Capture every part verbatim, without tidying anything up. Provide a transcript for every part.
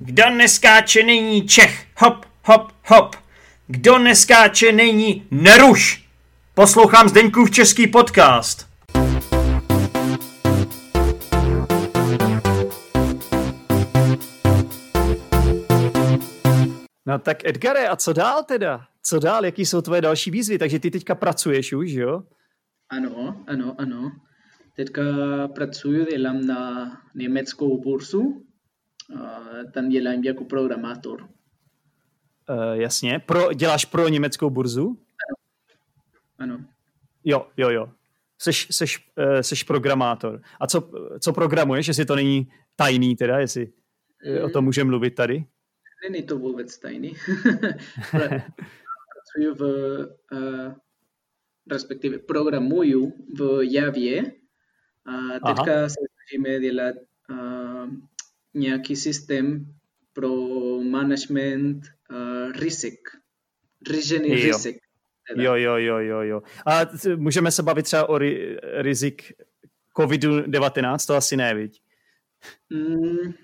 Kdo neskáče, není Čech. Hop, hop, hop. Kdo neskáče, není Neruš. Poslouchám Zdeňkův český podcast. No tak Edgare, a co dál teda? Co dál? Jaký jsou tvoje další výzvy? Takže ty teďka pracuješ už, jo? Ano, ano, ano. Teďka pracuji, dělám na německou bursu. Tam dělám jako programátor. Uh, jasně. Pro, děláš pro německou burzu? Ano. Ano. Jo, jo, jo. Seš, seš, uh, seš programátor. A co, co programuješ, jestli to není tajný teda, jestli mm. o tom můžeme mluvit tady? Není to vůbec tajný. Pracuji v, uh, respektive programuju v Javě. A teďka Aha. se snažíme dělat uh, nějaký systém pro management uh, rizik. Řízení rizik. Jo, jo, jo, jo, jo. A t- můžeme se bavit třeba o ri- rizik kovid devatenáct, to asi ne, viď? Mm.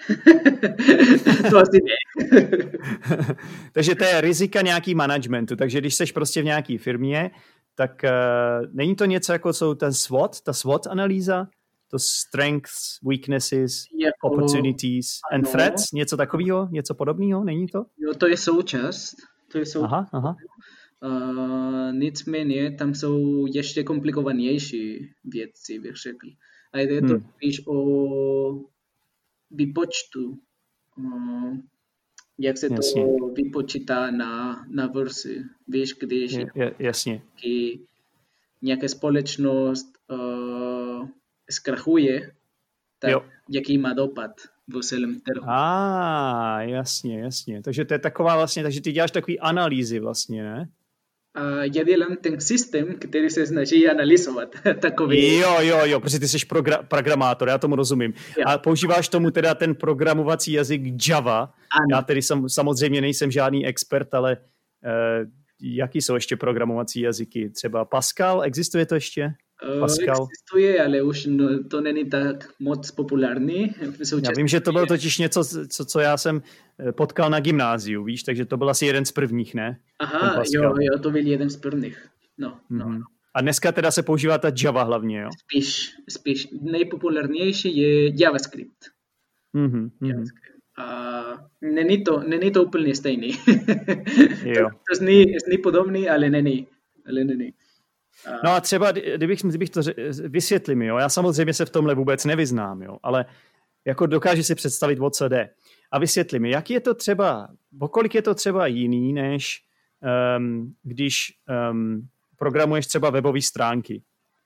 To asi ne. Takže to je rizika nějaký managementu. Takže když seš prostě v nějaký firmě, tak uh, není to něco jako jsou ten SWOT, ta SWOT analýza? To strengths, weaknesses, jako, opportunities and ano. threats? Něco takového? Něco podobného? Není to? Jo, to je součást. To je součást. Aha, aha. Uh, nicméně tam jsou ještě komplikovanější věci, bych řekl. A jde to hmm. spíš o výpočtu. Uh, jak se jasně. to vypočítá na, na verzi. Víš, když je, je, jasně. nějaká společnost uh, zkrachuje, tak jo. jaký má dopad v celém trhu. A ah, jasně, jasně. Takže to je taková vlastně, takže ty děláš takový analýzy vlastně, ne? A já dělám ten systém, který se snaží analyzovat. Takový. Jo, jo, jo, protože ty jsi progra- programátor, já tomu rozumím. Jo. A používáš tomu teda ten programovací jazyk Java. Ano. Já tedy sam, samozřejmě nejsem žádný expert, ale uh, jaký jsou ještě programovací jazyky? Třeba Pascal, existuje to ještě? Pascal? Existuje, ale už no, to není tak moc populární. Já vím, že to bylo totiž něco, co, co já jsem potkal na gymnáziu, víš, takže to byl asi jeden z prvních, ne? Aha, jo, jo, to byl jeden z prvních. No, no. Mm-hmm. A dneska teda se používá ta Java hlavně, jo? Spíš, spíš. Nejpopulárnější je JavaScript. Mm-hmm, mm-hmm. A není to, není to úplně stejný. Jo. to, to zní, zní podobný, ale není. Ale není. No a třeba, kdybych, kdybych to vysvětlil, jo, já samozřejmě se v tomhle vůbec nevyznám, jo, ale jako dokážu si představit, o co jde. A vysvětli mi, jak je to třeba, kolik je to třeba jiný, než um, když um, programuješ třeba webové stránky?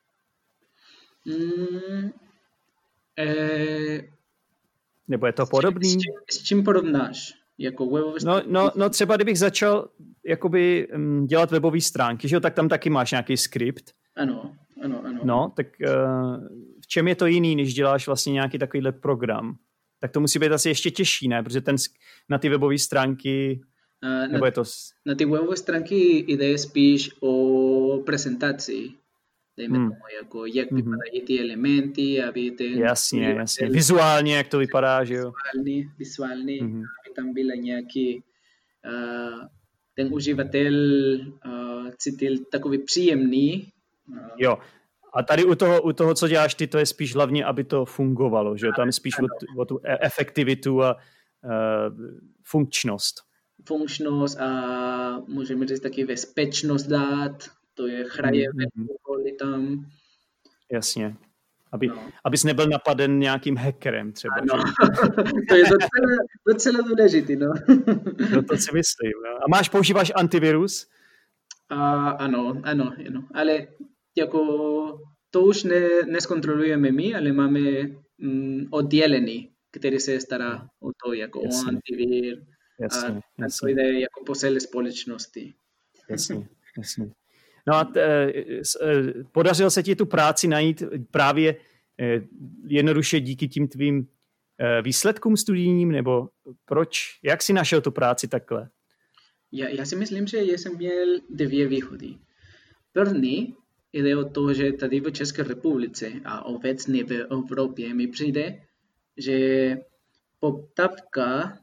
Mm, eh, Nebo je to podobný? S čím, s čím porovnáš? Jako webové stránky? No, no, no třeba kdybych začal jakoby um, dělat webové stránky, že jo, tak tam taky máš nějaký skript. Ano, ano, ano. No, tak uh, v čem je to jiný, než děláš vlastně nějaký takovýhle program? Tak to musí být asi ještě těžší, ne? Protože ten na ty webové stránky, uh, nebo na, je to... Na ty webové stránky jde spíš o prezentaci. Dejme hmm. tomu, jako jak hmm. vypadají ty elementy, aby ten... Jasně, jasně. Vizuálně, jak to vypadá, že jo? Vizuální, vizuální, hmm. aby tam byl nějaký... Uh, ten uživatel uh, cítil takový příjemný. Uh, jo. A tady u toho, u toho, co děláš ty, to je spíš hlavně, aby to fungovalo, že jo? Tam je spíš o, o tu efektivitu a uh, funkčnost. Funkčnost a můžeme říct taky bezpečnost dát, to je hraje mm-hmm. roli tam. Jasně. Aby, no. Abys nebyl napaden nějakým hackerem třeba. Ano. To je docela, docela důležitý, no. No to si myslím. No. A máš, používáš antivirus? Uh, ano, ano, ano. Ale jako to už ne, neskontrolujeme my, ale máme mm, oddělený, který se stará o to, jako jasně. O antivir. Jasně, a jasně. to jde jako po celé společnosti. Jasně, jasně. No a t, podařilo se ti tu práci najít právě jednoduše díky tím tvým výsledkům studijním, nebo proč? Jak jsi našel tu práci takhle? Já, já si myslím, že jsem měl dvě výhody. První jde o to, že tady v České republice a obecně v Evropě mi přijde, že poptávka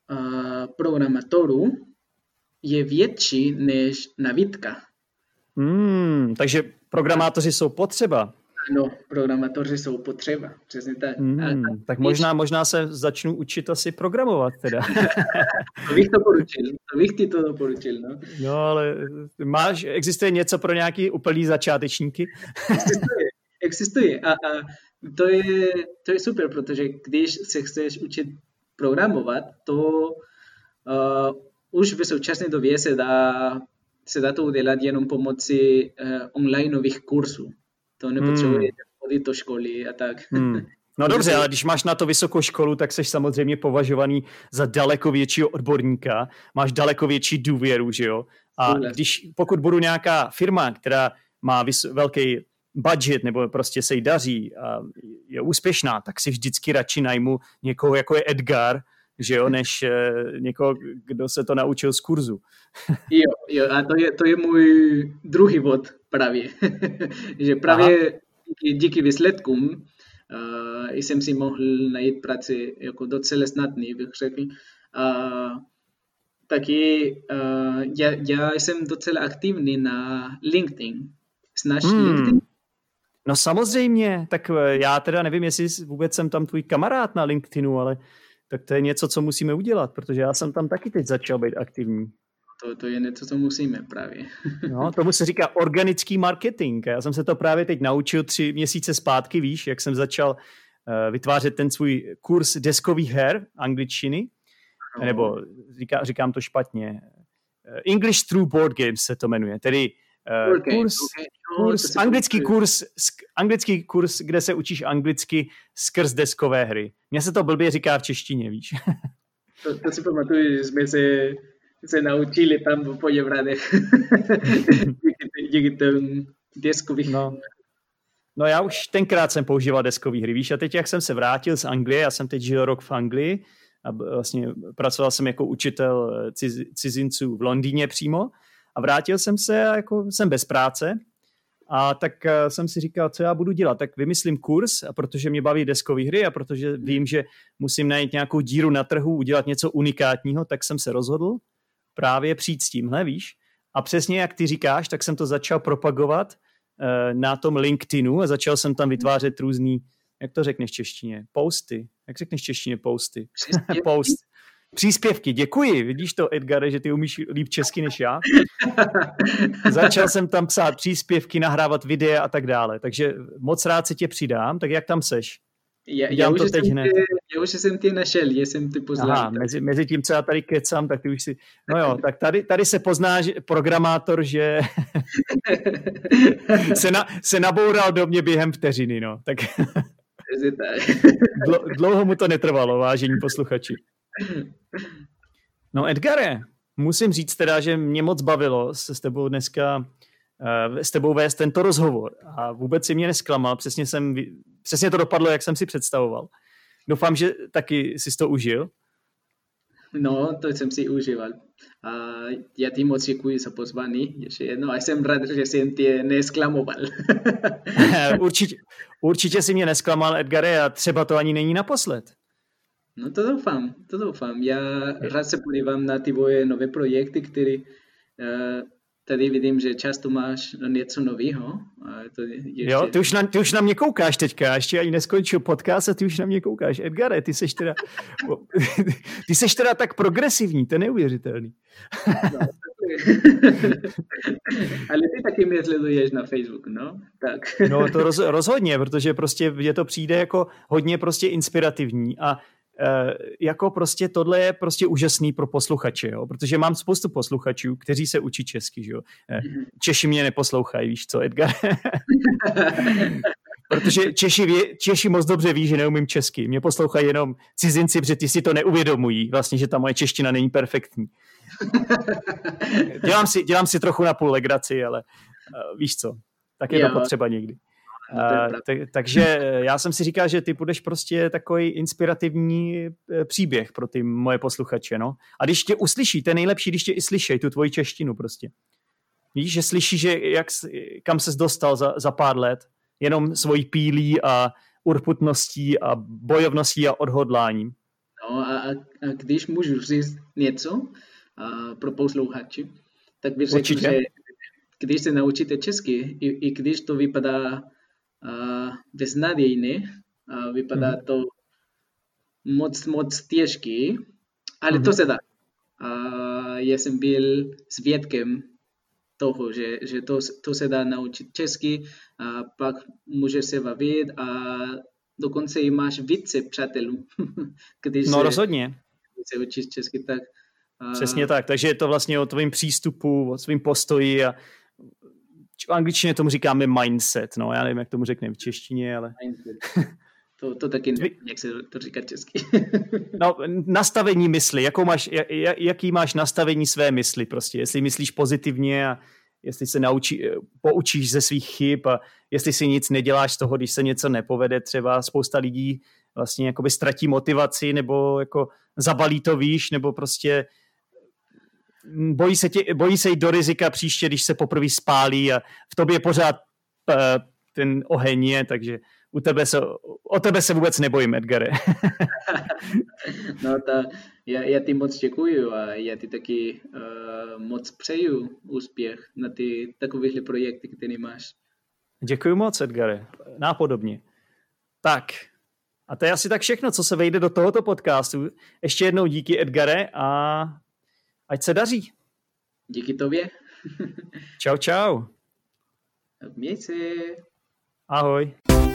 uh, programátorů je větší než nabídka. Hmm, takže programátoři jsou potřeba. Ano, programátoři jsou potřeba, přesně tak. Hmm, a, a tak možná, možná se začnu učit asi programovat teda. To bych to poručil, to bych ti to doporučil, no. No, ale máš, existuje něco pro nějaký úplný začátečníky? Existuje, existuje a, a to, je, to je super, protože když se chceš učit programovat, to uh, už v současné době se dá, se dá to udělat jenom pomocí uh, onlineových kurzů. To nepotřebuje hmm. chodit do školy a tak. Hmm. No dobře, ale když máš na to vysokou školu, tak jsi samozřejmě považovaný za daleko většího odborníka, máš daleko větší důvěru, že jo? A když, pokud budu nějaká firma, která má vys- velký budget nebo prostě se jí daří a je úspěšná, tak si vždycky radši najmu někoho, jako je Edgar, že jo, než uh, někoho, kdo se to naučil z kurzu. Jo, jo, a to je, to je můj druhý bod právě. Že právě díky, díky výsledkům uh, jsem si mohl najít práci jako docela snadný, bych řekl. Uh, taky uh, já, já jsem docela aktivní na LinkedIn. Znáš hmm. LinkedIn? No samozřejmě, tak já teda nevím, jestli vůbec jsem tam tvůj kamarád na LinkedInu, ale tak to je něco, co musíme udělat, protože já jsem tam taky teď začal být aktivní. To, to je něco, co musíme právě. No, tomu se říká organický marketing. Já jsem se to právě teď naučil tři měsíce zpátky, víš, jak jsem začal uh, vytvářet ten svůj kurz deskových her angličtiny, no. nebo říká, říkám to špatně. English Through Board Games se to jmenuje, tedy uh, okay, kurz, okay. No, kurz anglický kurz, anglický kurz, kde se učíš anglicky skrz deskové hry. Mně se to blbě říká v češtině, víš. To, to si pamatuju, že jsme se, se naučili tam po Jevradech. díky těm deskových. No. no já už tenkrát jsem používal deskové hry, víš, a teď jak jsem se vrátil z Anglie, já jsem teď žil rok v Anglii a vlastně pracoval jsem jako učitel ciz, cizinců v Londýně přímo a vrátil jsem se a jako jsem bez práce. A tak jsem si říkal, co já budu dělat. Tak vymyslím kurz, a protože mě baví deskové hry a protože vím, že musím najít nějakou díru na trhu, udělat něco unikátního, tak jsem se rozhodl právě přijít s tímhle, víš. A přesně jak ty říkáš, tak jsem to začal propagovat uh, na tom LinkedInu a začal jsem tam vytvářet různý, jak to řekneš v češtině, posty. Jak řekneš v češtině posty? Post. Příspěvky, děkuji. Vidíš to, Edgare, že ty umíš líp česky než já? Začal jsem tam psát příspěvky, nahrávat videa a tak dále. Takže moc rád se tě přidám. Tak jak tam seš? Já, já, už, to teď jsem tě, já už jsem tě našel, já jsem ty poznal. Aha, mezi, mezi tím, co já tady kecám, tak ty už si... No jo, tak tady, tady se pozná že programátor, že se, na, se naboural do mě během vteřiny, no. Tak dlouho mu to netrvalo, vážení posluchači. No Edgare, musím říct teda, že mě moc bavilo se s tebou dneska uh, s tebou vést tento rozhovor a vůbec si mě nesklamal, přesně, jsem, přesně to dopadlo, jak jsem si představoval. Doufám, že taky jsi to užil. No, to jsem si užíval. A já ti moc děkuji za pozvání ještě jednou a jsem rád, že jsem tě nesklamoval. určitě, určitě si mě nesklamal, Edgare, a třeba to ani není naposled. No to doufám, to doufám. Já rád se podívám na ty tvoje nové projekty, které uh, tady vidím, že často máš něco nového. To ještě... Jo, ty už, na, ty už na mě koukáš teďka, ještě ani neskončil podcast a ty už na mě koukáš. Edgare, ty seš teda, ty seš teda tak progresivní, to je neuvěřitelný. No, ale ty taky mě sleduješ na Facebooku, no? Tak. No to roz, rozhodně, protože prostě mně to přijde jako hodně prostě inspirativní a jako prostě tohle je prostě úžasný pro posluchače, jo? Protože mám spoustu posluchačů, kteří se učí česky, jo? Češi mě neposlouchají, víš co, Edgar? Protože Češi, vě, Češi moc dobře ví, že neumím česky. Mě poslouchají jenom cizinci, protože ty si to neuvědomují, vlastně, že ta moje čeština není perfektní. Dělám si, dělám si trochu na půl legraci, ale uh, víš co, tak je jo. To potřeba někdy. Uh, tak, takže já jsem si říkal, že ty budeš prostě takový inspirativní příběh pro ty moje posluchače, no. A když tě uslyší, to je nejlepší, když tě i slyšej, tu tvoji češtinu prostě. Víš, že slyší, že jak, kam ses dostal za, za pár let, jenom svojí pílí a urputností a bojovností a odhodláním. No a, a, a když můžu říct něco a pro posluchači, tak bych řekl, že když se naučíte česky, i, i když to vypadá uh, beznadějně, uh, vypadá mm. to moc, moc těžký, ale mm. to se dá. Uh, já jsem byl svědkem toho, že, že to, to se dá naučit česky a pak můžeš se bavit a dokonce i máš více přátelů. Když no se, rozhodně. Když se učíš česky, tak... Uh, Přesně tak, takže je to vlastně o tvým přístupu, o svým postoji a v angličtině tomu říkáme mindset, no já nevím, jak tomu řekneme v češtině, ale... To, to taky nevím, jak se to říká česky. No, nastavení mysli, jakou máš, jaký máš nastavení své mysli prostě, jestli myslíš pozitivně a jestli se naučí, poučíš ze svých chyb a jestli si nic neděláš z toho, když se něco nepovede, třeba spousta lidí vlastně jakoby ztratí motivaci nebo jako zabalí to, víš, nebo prostě bojí se, tě, bojí se jít do rizika příště, když se poprvé spálí a v tobě pořád uh, ten oheň je, takže u tebe se, o tebe se vůbec nebojím, Edgare. No ta, já, já ti moc děkuju a já ti taky uh, moc přeju úspěch na ty takovýhle projekty, které máš. Děkuju moc, Edgare. Nápodobně. Tak, a to je asi tak všechno, co se vejde do tohoto podcastu. Ještě jednou díky, Edgare, a ať se daří. Díky tobě. Čau, čau. Měj se. Ahoj.